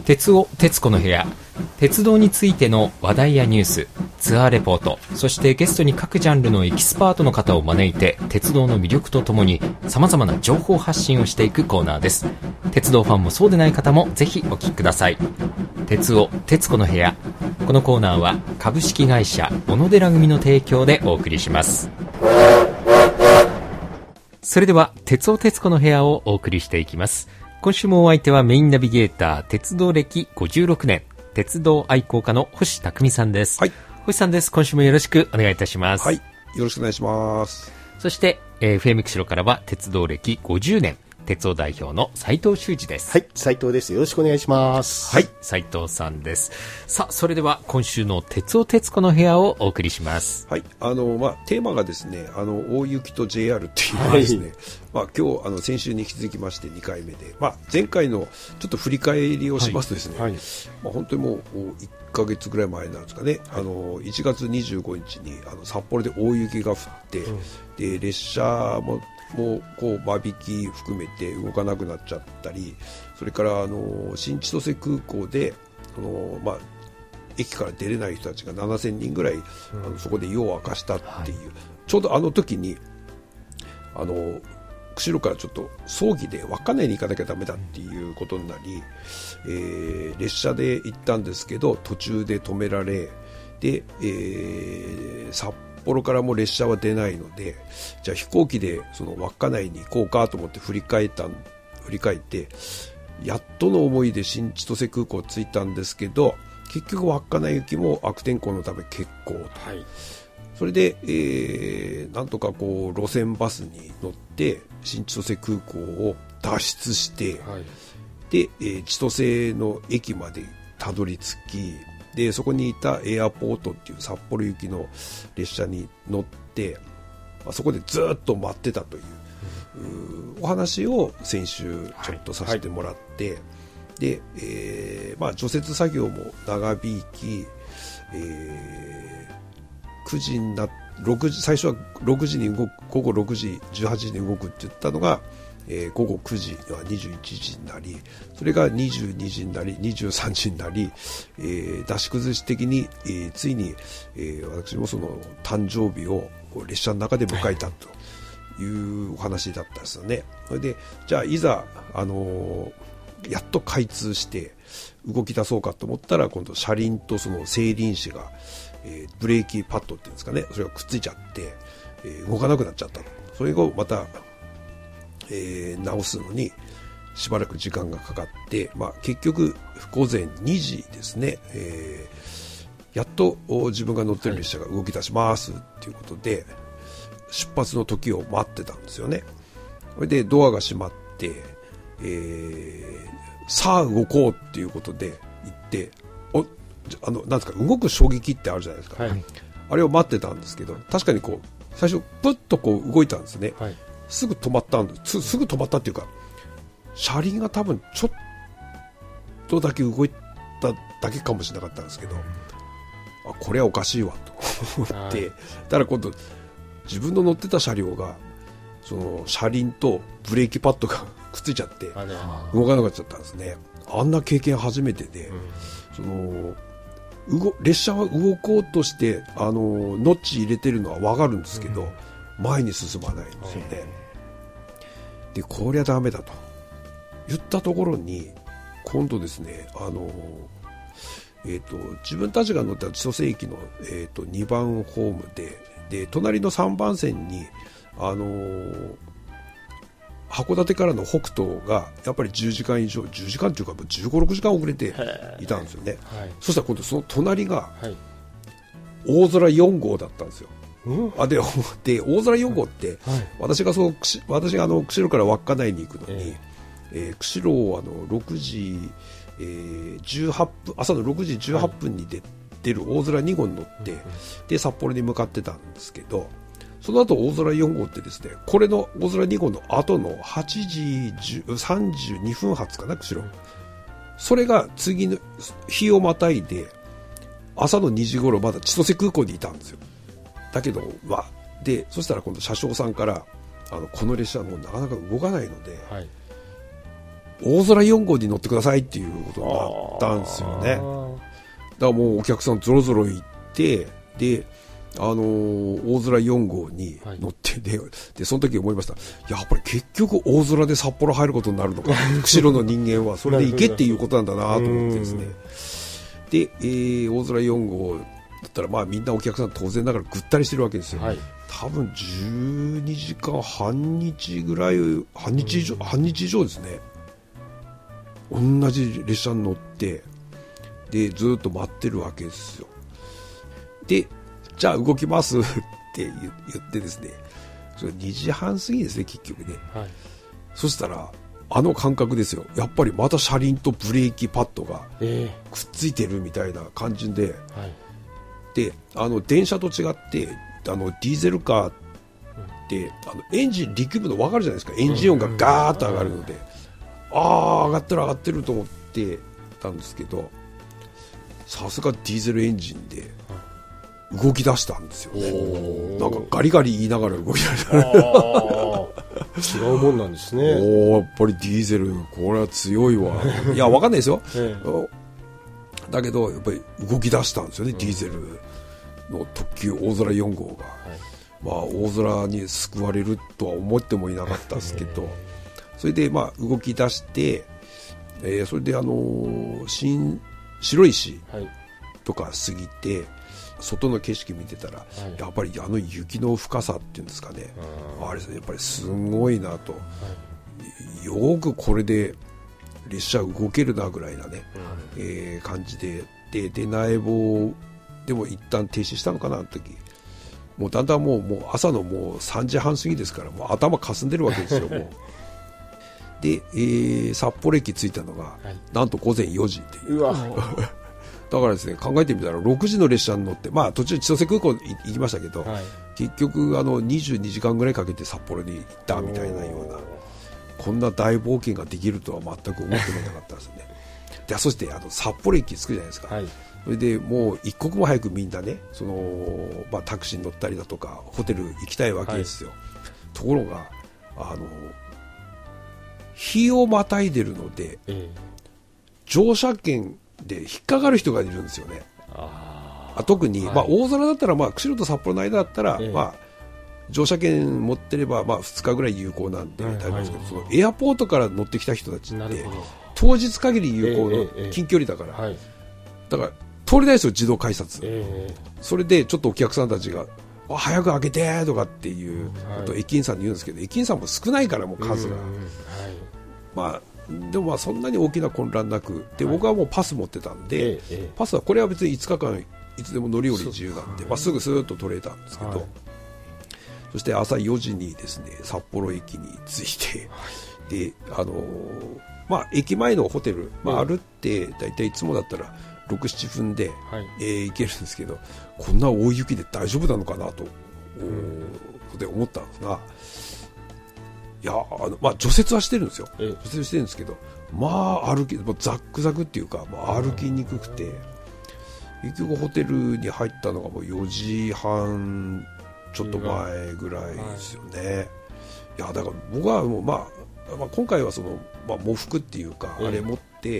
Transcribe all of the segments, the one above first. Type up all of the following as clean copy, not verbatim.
鉄尾鉄子の部屋、鉄道についての話題やニュース、ツアーレポート、そしてゲストに各ジャンルのエキスパートの方を招いて鉄道の魅力とともに様々な情報発信をしていくコーナーです。鉄道ファンもそうでない方もぜひお聞きください。鉄尾鉄子の部屋、このコーナーは株式会社小野寺組の提供でお送りします。それでは鉄尾鉄子の部屋をお送りしていきます。今週もお相手はメインナビゲーター、鉄道歴56年、鉄道愛好家の星匠さんです。 はい。 星さんです。今週もよろしくお願いいたします。 はい。よろしくお願いします。 そして、FM 釧路からは鉄道歴50年、鉄道代表の斉藤修二です。 はい、斉藤です。よろしくお願いします。 はい、斉藤さんです。さあ、それでは今週の鉄尾鉄子の部屋をお送りします。 はい。テーマがですね、大雪と JR っていうのはですね、今日、先週に引き続きまして2回目で、前回のちょっと振り返りをしますとですね、本当にもう1ヶ月ぐらい前なんですかね、1月25日に札幌で大雪が降って、で列車もこう間引き含めて動かなくなっちゃったり、それから新千歳空港で駅から出れない人たちが7000人ぐらい、そこで夜を明かしたっていう、ちょうどあの時に釧路からちょっと葬儀で稚内に行かなきゃダメだっていうことになり、列車で行ったんですけど途中で止められで、札幌からも列車は出ないので、じゃあ飛行機でその稚内に行こうかと思って振り返ってやっとの思いで新千歳空港着いたんですけど、結局稚内行きも悪天候のため欠航と、それで、なんとかこう路線バスに乗って新千歳空港を脱出して、で、千歳の駅までたどり着き、でそこにいたエアポートっていう札幌行きの列車に乗って、そこでずっと待ってたという、お話を先週ちょっとさせてもらって、で、除雪作業も長引き、9時にな6時、最初は6時に午後6時18時に動くって言ったのが、午後9時は21時になり、それが22時になり23時になり、出し崩し的に、ついに、私もその誕生日を列車の中で迎えたというお話だったんですよね。それでじゃあいざ、やっと開通して動き出そうかと思ったら、今度車輪とその整輪子が、ブレーキパッドっていうんですかね、それがくっついちゃって、動かなくなっちゃったと。それをまた直すのにしばらく時間がかかって、結局午前2時ですね、やっと自分が乗ってる列車が動き出しますっていうことで、出発の時を待ってたんですよね。それでドアが閉まって、さあ動こうっていうことで行って、なんですか、動く衝撃ってあるじゃないですか、あれを待ってたんですけど、確かにこう最初プッとこう動いたんですね、すぐ止まったんです。すぐ止まったっていうか、車輪が多分ちょっとだけ動いただけかもしれなかったんですけど、これはおかしいわと思って、ただ今度自分の乗ってた車両がその車輪とブレーキパッドがくっついちゃって動かなくなっちゃったんですね。あんな経験初めてで、その列車は動こうとしてノッチ入れてるのは分かるんですけど、前に進まないんですよね。でこりゃダメだと言ったところに、今度ですね、自分たちが乗った千歳駅の、2番ホームで隣の3番線に函館からの北東がやっぱり10時間以上、10時間というか15、6時間遅れていたんですよね。そしたら今度その隣が大空4号だったんですよ。で大空4号って、私が釧路から稚内に行くのに、釧路を6時、18分、朝の6時18分に出る大空2号に乗って、で札幌に向かってたんですけど、その後大空4号ってですね、これの大空2号の後の8時32分発かな、釧路、それが次の日をまたいで朝の2時頃まだ千歳空港にいたんですよ。だけどでそしたら今度車掌さんからこの列車はもうなかなか動かないので、 大空4号に乗ってくださいっていうことになったんですよね。だからもうお客さんぞろぞろ行って、で、大空4号に乗って、で、その時思いました。やっぱり結局大空で札幌入ることになるのか。釧路の人間はそれで行けっていうことなんだなと思ってですね。で、大空4号だったら、まあみんなお客さん当然ながらぐったりしてるわけですよ。はい、多分12時間半日ぐらい、半日以上ですね。同じ列車に乗って、で、ずっと待ってるわけですよ。で、じゃあ動きますって言ってですね、それ2時半過ぎですね、結局ね。はい、そしたら、あの感覚ですよ。やっぱりまた車輪とブレーキパッドがくっついてるみたいな感じで、で、電車と違って、ディーゼルカーって、エンジン力むの分かるじゃないですか。エンジン音がガーッと上がるので、上がってると思ってたんですけど、さすがディーゼルエンジンで動き出したんですよね。なんかガリガリ言いながら動き出した。 違うもんなんですね。 やっぱりディーゼル、これは強いわ。いや、わかんないですよ。だけど、やっぱり動き出したんですよね、ディーゼルの特急大空4号が。まあ、大空に救われるとは思ってもいなかったですけど、それで、まあ、動き出して、それで、白石とか過ぎて、外の景色見てたら、やっぱり雪の深さっていうんですかね、あれですね、やっぱりすごいなと、よくこれで列車動けるなぐらいなね、感じで、で苗房でも一旦停止したのかな、あの時。もうだんだんもう朝のもう3時半過ぎですから、もう頭かすんでるわけですよ、もう。で、札幌駅着いたのが、なんと午前4時っていう。だからですね、考えてみたら6時の列車に乗って、まあ途中千歳空港行きましたけど、結局22時間ぐらいかけて札幌に行ったみたいなような、こんな大冒険ができるとは全く思ってもなかったですね。で、そして札幌駅着くじゃないですか。それでもう一刻も早くみんなね、まあ、タクシーに乗ったりだとかホテル行きたいわけですよ。ところが日をまたいでるので、乗車券で引っかかる人がいるんですよね。特に、まあ、大空だったら、まあ、釧路と札幌の間だったら、まあ、乗車券持ってれば、まあ、2日ぐらい有効なんで大丈夫ですけど、そのエアポートから乗ってきた人たちって当日限り有効の近距離だから、だから通れないですよ、自動改札。それでちょっとお客さんたちが早く開けてとかっていうことを駅員さんに言うんですけど、駅員さんも少ないから、もう数が、まあでもまあそんなに大きな混乱なくで、僕はもうパス持ってたんで、パスはこれは別に5日間いつでも乗り降り自由なんで、まあ、すぐスーッと取れたんですけど、そして朝4時にですね、札幌駅に着いて、でまあ、駅前のホテル、まあ、歩ってだいたいいつもだったら6、7分で、行けるんですけど、こんな大雪で大丈夫なのかなと思ったんですが、いやまあ、除雪はしてるんですよ。除雪してるんですけど、まあもうザックザクっていうか、まあ、歩きにくくて、結局ホテルに入ったのがもう4時半ちょっと前ぐらいですよね。いやだから僕はもう、まあ、今回はまあ、喪服っていうか、あれ持って、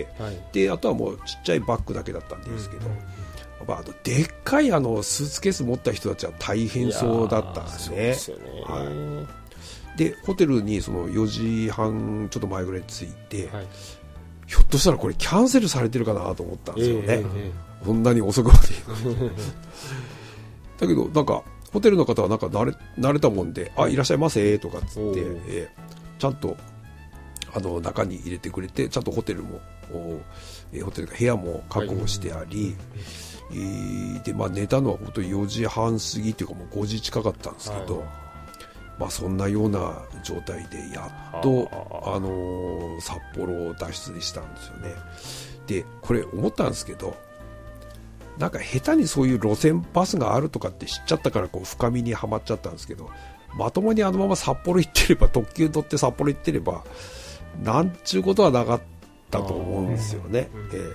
であとはもうちっちゃいバッグだけだったんですけど、まあ、でっかいスーツケース持った人たちは大変そうだったんですね。そうですよね。でホテルに4時半ちょっと前ぐらいに着いて、ひょっとしたらこれキャンセルされてるかなと思ったんですよね。こんなに遅くまでだけどなんかホテルの方はなんか慣れたもんで、いらっしゃいませとかっつって、ちゃんと中に入れてくれて、ちゃんとホテルもホテルか部屋も確保してあり、でまあ、寝たのは本当に4時半過ぎっていうかもう5時近かったんですけど、まあ、そんなような状態でやっと札幌を脱出したんですよね。でこれ思ったんですけど、なんか下手にそういう路線バスがあるとかって知っちゃったからこう深みにはまっちゃったんですけど、まともにまま札幌行ってれば、特急乗って札幌行ってればなんちゅうことはなかったと思うんですよね。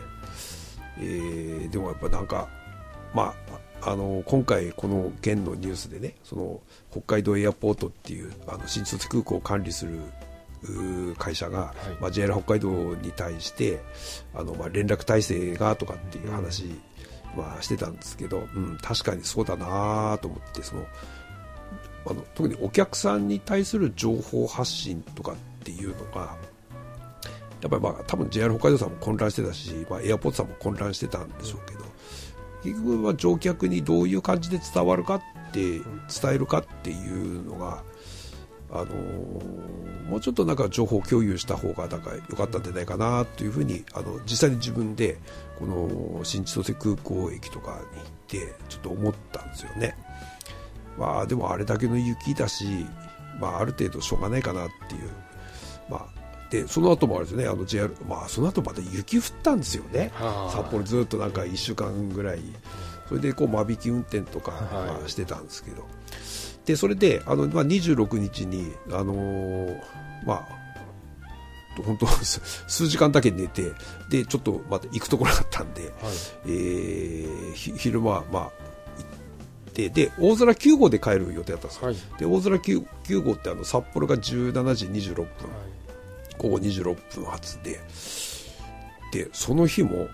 でもやっぱなんかまあ今回この件のニュースでね、北海道エアポートっていう新千歳空港を管理する会社が、 はい JR 北海道に対して連絡体制がとかっていう話、してたんですけど、確かにそうだなと思って、特にお客さんに対する情報発信とかっていうのがやっぱり多分 JR 北海道さんも混乱してたし、エアポートさんも混乱してたんでしょうけど、結局は乗客にどういう感じで伝えるかっていうのが、もうちょっとなんか情報共有した方がなんか良かったんじゃないかなというふうに実際に自分でこの新千歳空港駅とかに行ってちょっと思ったんですよね。でもあれだけの雪だし、ある程度しょうがないかなっていう、でその後もあれですよね、JR、その後また雪降ったんですよね。札幌ずっとなんか1週間ぐらい、それで間引き運転とかしてたんですけど、でそれで26日に本当数時間だけ寝て、でちょっとまた行くところだったんで、昼間行ってで大空9号で帰る予定だったんですよ。で大空 9号って札幌が17時26分、午後26分発で、その日も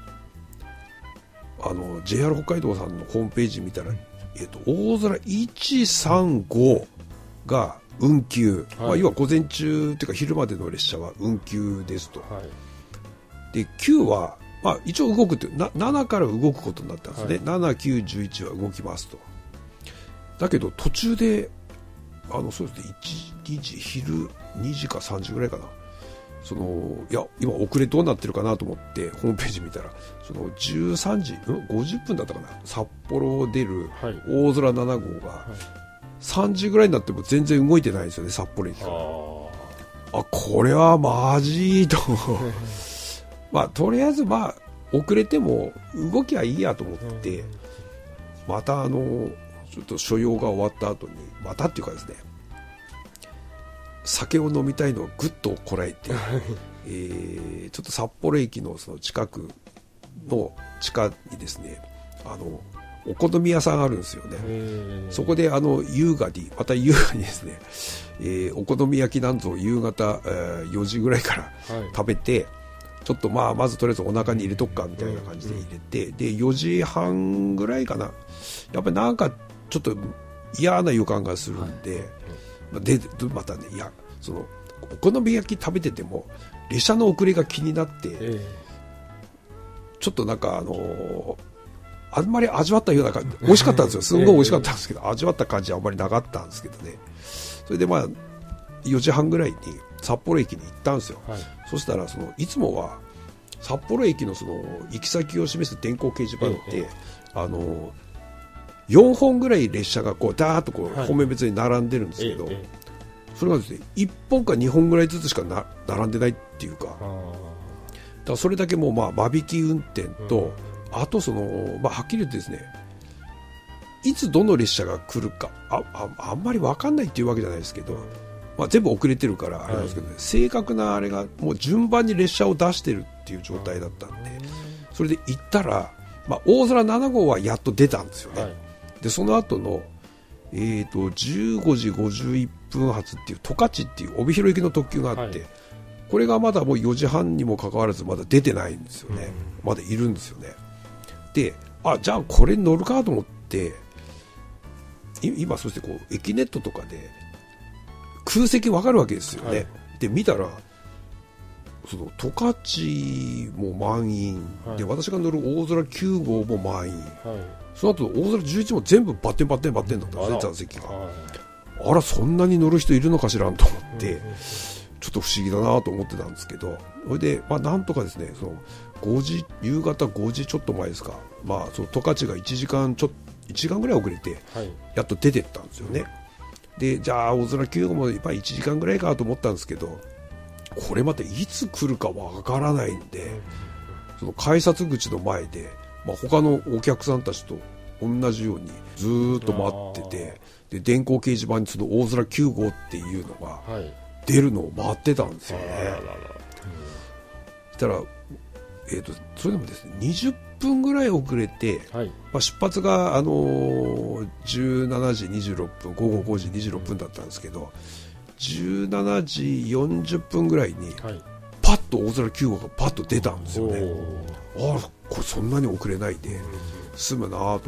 JR 北海道さんのホームページ見たら、大空135が運休、要は午前中というか昼までの列車は運休ですと、で9は、一応動くって7から動くことになったんですね。7、9、11は動きますと。だけど途中でそうですね、1時昼2時か3時ぐらいかな、いや今遅れどうなってるかなと思ってホームページ見たら、13時50分だったかな、札幌を出る大空7号が3時ぐらいになっても全然動いてないんですよね、札幌駅が。これはマジととりあえず遅れても動きはいいやと思って、またちょっと所用が終わった後にまたっていうかですね、酒を飲みたいのをぐっとこらえて、ちょっと札幌駅のその近くの地下にですね、お好み屋さんあるんですよね。そこで優雅にですね、お好み焼きなんぞを夕方、4時ぐらいから食べて、ちょっとまずとりあえずお腹に入れとくかみたいな感じで入れて、で4時半ぐらいかな、やっぱりなんかちょっと嫌な予感がするんで、でまたね、お好み焼き食べてても列車の遅れが気になって、ちょっとなんかあんまり味わったような感じ、美味しかったんですよ、すんごい美味しかったんですけど、味わった感じはあんまりなかったんですけどね。それで4時半ぐらいに札幌駅に行ったんですよ。そしたらいつもは札幌駅の行き先を示す電光掲示板って4本ぐらい列車がダーッと方面別に並んでるんですけど、それがですね1本か2本ぐらいずつしか並んでないっていうか、だからそれだけもう間引き運転と、あとはっきり言ってですね、いつどの列車が来るかあんまり分かんないっていうわけじゃないですけど、全部遅れてるからあれなんですけどね、正確なあれがもう順番に列車を出してるっていう状態だったんで、それで行ったら、大空7号はやっと出たんですよね。でその後の15時51分発っていう十勝っていう帯広行きの特急があって、これがまだもう4時半にもかかわらずまだ出てないんですよね。まだいるんですよね。でじゃあこれに乗るかと思って、今そして駅ネットとかで空席分かるわけですよね。で見たら十勝も満員、で私が乗る大空9号も満員、その後大空11も全部バッテンだったんですね、座席が。あらそんなに乗る人いるのかしらと思って、ちょっと不思議だなと思ってたんですけど、それでなんとかですね、夕方5時ちょっと前ですか、十勝が1時間ぐらい遅れてやっと出てったんですよね。でじゃあ大空9号も1時間ぐらいかと思ったんですけど、これまたいつ来るかわからないんで、改札口の前で、他のお客さんたちと同じようにずーっと待ってて、で電光掲示板に大空9号っていうのが出るのを待ってたんですよね。そしたら、それでもですね20分ぐらい遅れて、出発が17時26分午後5時26分だったんですけど、 17時40分ぐらいに、 はい、 パッと大空9号がパッと出たんですよね。ああ、これそんなに遅れないで済むなと思って、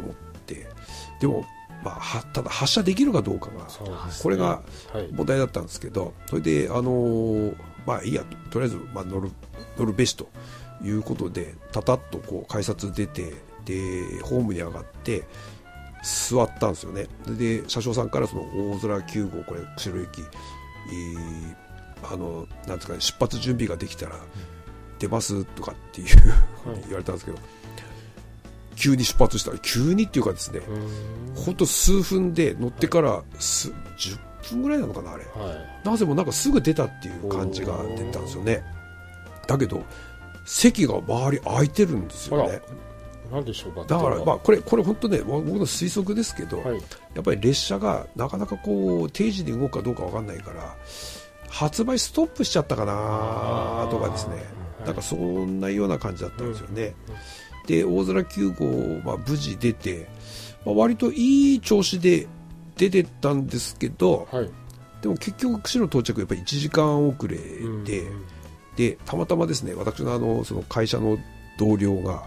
でも、ただ発射できるかどうかが、これが問題だったんですけど、それで、いいや、とりあえず、乗るべしということで、たたっとこう改札出て、でホームに上がって座ったんですよね。で車掌さんからその大空9号、これ釧路駅、なんですかね、出発準備ができたら出ますとかっていう言われたんですけど、急に出発したら、急にっていうかですね、ほんと数分で乗ってから10分ぐらいなのかな、あれ、なぜもなんかすぐ出たっていう感じが出たんですよね。だけど席が周り空いてるんですよね。 なんでしょうか。 だからこれ本当ね、僕の推測ですけど、やっぱり列車がなかなかこう定時に動くかどうか分かんないから、発売ストップしちゃったかなとかですね、なんかそんなような感じだったんですよね。で大空9号、無事出て、割といい調子で出てったんですけど、でも結局釧路到着やっぱり1時間遅れで、でたまたまですね、私のその会社の同僚が、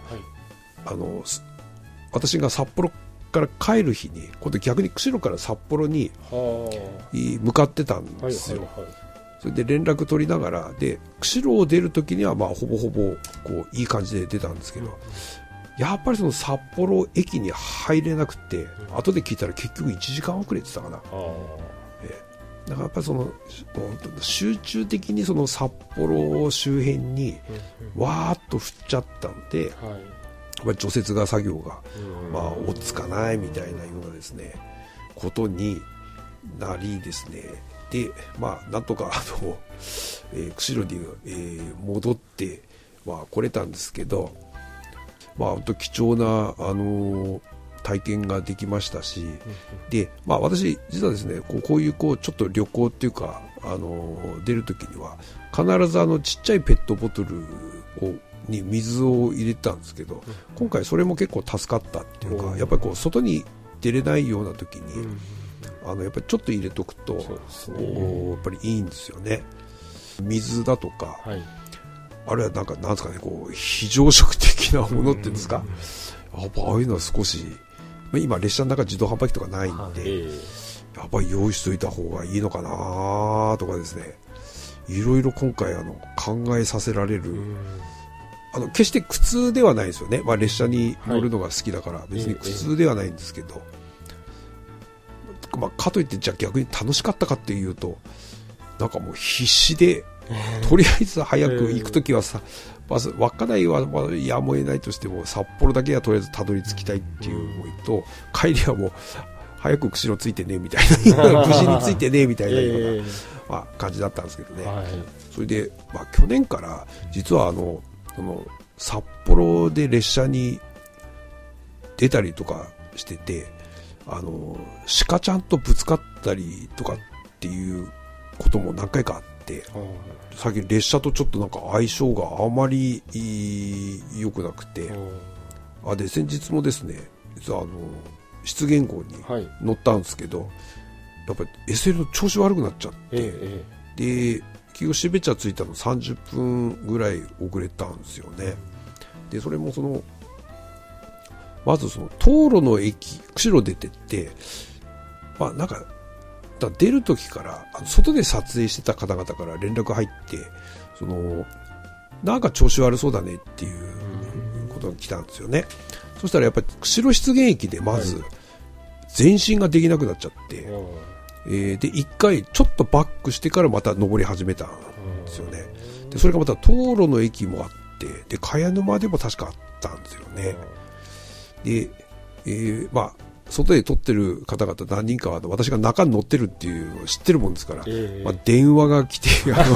私が札幌から帰る日に今度逆に釧路から札幌に向かってたんですよ。それで連絡取りながら、で釧路を出るときにはほぼほぼこういい感じで出たんですけど、やっぱりその札幌駅に入れなくて、後で聞いたら結局1時間遅れてたかな。だからやっぱりその集中的にその札幌周辺にわーっと降っちゃったんで、やっぱり除雪が作業が追っつかないみたいなようなですねことになりですね、でなんとか釧路に、戻って来れたんですけど、本当貴重な体験ができましたし、で私実はですねこういうちょっと旅行っていうか出るときには必ずちっちゃいペットボトルに水を入れたんですけど、今回それも結構助かったっていうか、やっぱり外に出れないような時に、やっぱりちょっと入れとくと、やっぱりいいんですよね。水だとか、あるいはなんですかね、非常食的なものっていうんですか、やっぱああいうのは少し、今列車の中自動販売機とかないんで、やっぱり用意しといた方がいいのかなとかですね、いろいろ今回考えさせられる。決して苦痛ではないですよね。列車に乗るのが好きだから別に苦痛ではないんですけど、かといってじゃあ逆に楽しかったかっていうと、なんかもう必死で、とりあえず早く行くときはまず稚内はやむを得ないとしても札幌だけはとりあえずたどり着きたいっていう思いと、帰りはもう早く釧路ついてねみたいな無事についてねみたいなような、感じだったんですけどね。それで、去年から実は札幌で列車に出たりとかしてて、鹿ちゃんとぶつかったりとかっていうことも何回かあって、最近列車とちょっとなんか相性があまり良くなくて、で先日もですね、実は湿原号に乗ったんですけど、やっぱり SL の調子悪くなっちゃって、で結局標茶着いたの30分ぐらい遅れたんですよね。でそれもまず東路の駅釧路出てって、なんか出る時から外で撮影してた方々から連絡入って、なんか調子悪そうだねっていうことが来たんですよね。そしたらやっぱり釧路湿原駅でまず前進ができなくなっちゃって、で一回ちょっとバックしてからまた登り始めたんですよね。でそれがまた東路の駅もあって、で茅沼でも確かあったんですよね。で、外で撮ってる方々何人かは私が中に乗ってるっていうのを知ってるもんですから、電話が来て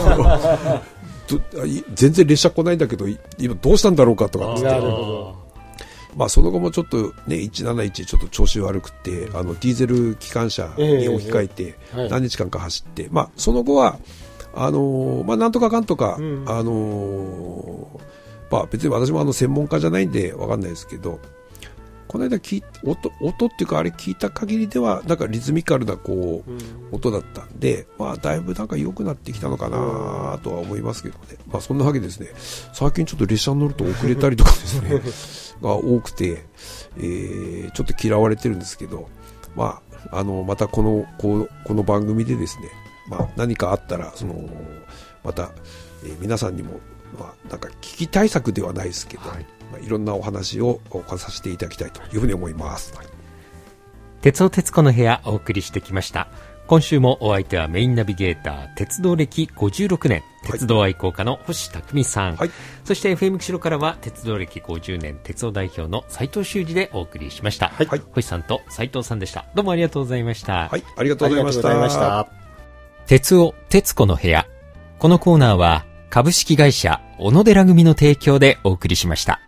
全然列車来ないんだけど今どうしたんだろうかとかって、その後もちょっとね171ちょっと調子悪くて、ディーゼル機関車に置き換えて何日間か走って、その後はなんとかかんとか、別に私も専門家じゃないんで分かんないですけど、 この間音っていうかあれ聞いた限りではなんかリズミカルなこう、音だったんで、まあだいぶなんか良くなってきたのかなとは思いますけどね。まあそんなわけですね。最近ちょっと列車に乗ると遅れたりとかですねが多くて、ちょっと嫌われてるんですけど、まあまたこの番組でですね、まあ何かあったらまた、皆さんにもまあなんか危機対策ではないですけど。いろんなお話をさせていただきたいというふうに思います。 鉄尾徹子の部屋お送りしてきました。今週もお相手はメインナビゲーター鉄道歴56年鉄道愛好家の星匠さん、はい、そして FM 釧路からは鉄道歴50年鉄道代表の斉藤修二でお送りしました、はい、星さんと斉藤さんでした。どうもありがとうございました。 はい、ありがとうございました。 鉄尾徹子の部屋、このコーナーは株式会社小野寺組の提供でお送りしました。